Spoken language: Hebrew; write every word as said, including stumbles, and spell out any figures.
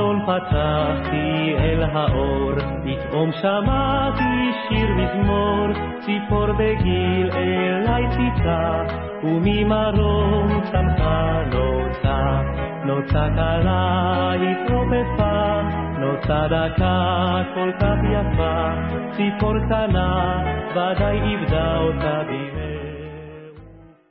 חלון פתחתי אל האור, פתאום שמעתי שיר מזמור, ציפור בגיל אליי ציטה, וממרום צמחה נוצה, נוצה קלה התרופפה, נוצה דקה כל כך יפה, ציפור קטנה ודאי איבדה אותה בימי.